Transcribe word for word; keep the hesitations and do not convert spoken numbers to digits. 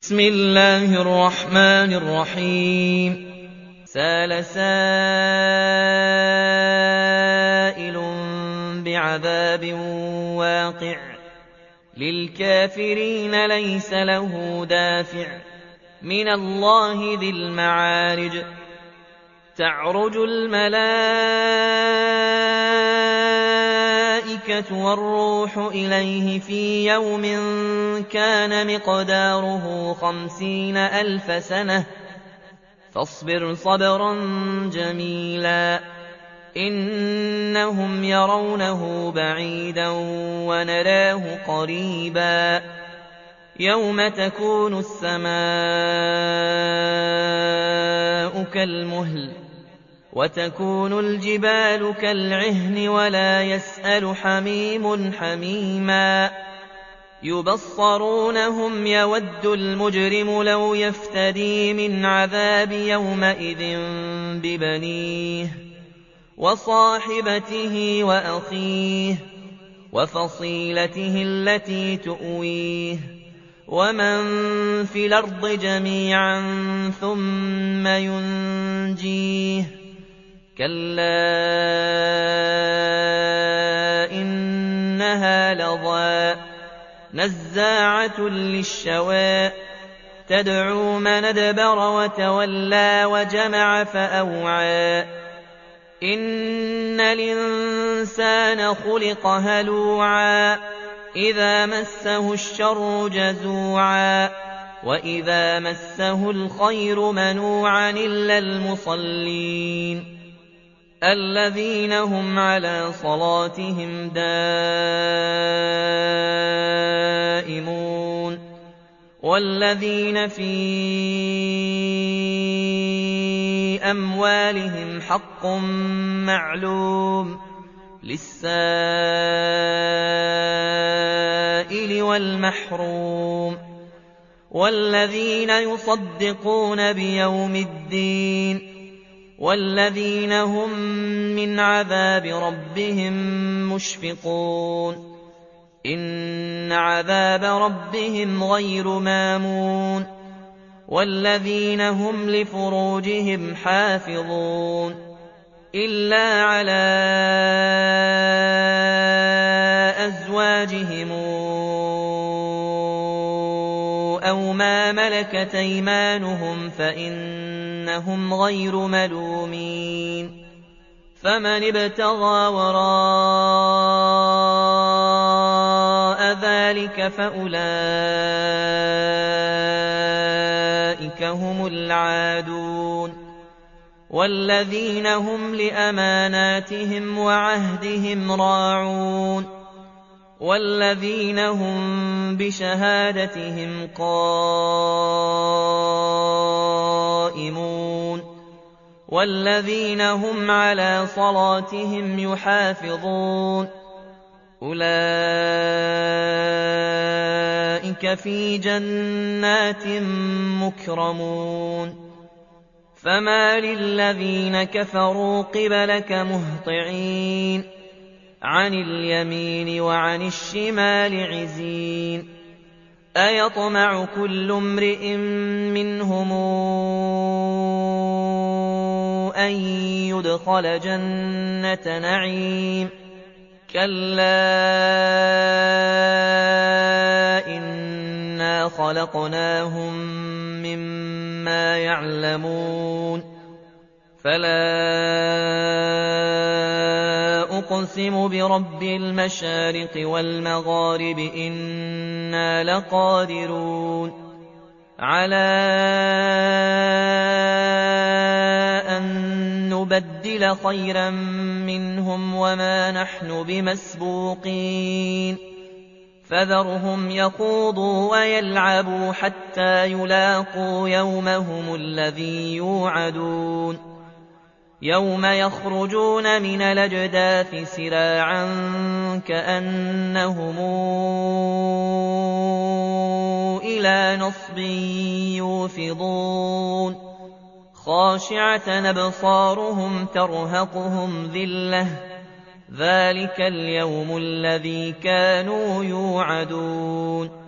بسم الله الرحمن الرحيم سأل سائل بعذاب واقع للكافرين ليس له دافع من الله ذي المعارج تعرج الملائكة والروح إليه في يوم كان مقداره خمسين ألف سنة فاصبر صبرا جميلا إنهم يرونه بعيدا ونراه قريبا يوم تكون السماء كالمهل وتكون الجبال كالعهن ولا يسأل حميم حميما يبصرونهم يود المجرم لو يفتدي من عذاب يومئذ ببنيه وصاحبته وأخيه وفصيلته التي تؤويه ومن في الأرض جميعا ثم ينجيه كلا إنها لظى نزاعة للشوى تدعو من أدبر وتولى وجمع فأوعى إن الإنسان خلق هلوعا إذا مسه الشر جزوعا وإذا مسه الخير منوعا إلا المصلين الذين هم على صلاتهم دائمون والذين في أموالهم حق معلوم للسائل والمحروم والذين يصدقون بيوم الدين والذين هم من عذاب ربهم مشفقون إن عذاب ربهم غير مامون والذين هم لفروجهم حافظون إلا على أزواجهم أو ما ملكت أيمانهم فإنهم غير ملومين فمن ابتغى وراء ذلك فأولئك هم العادون والذين هم لأماناتهم وعهدهم راعون والذين هم بشهادتهم قائمون والذين هم على صلاتهم يحافظون أولئك في جنات مكرمون فما للذين كفروا قبلك مهطعين عن اليمين وعن الشمال عزين أيطمع كل امرئ منهم أن يدخل جنة نعيم كلا إنا خلقناهم مما يعلمون فلا أقسم برب المشارق والمغارب إنا لقادرون على أن نبدل خيرا منهم وما نحن بمسبوقين فذرهم يخوضوا ويلعبوا حتى يلاقوا يومهم الذي يوعدون يوم يخرجون من الأجداث سراعا كأنهم إلى نصب يوفضون خاشعة أبصارهم ترهقهم ذلة ذلك اليوم الذي كانوا يوعدون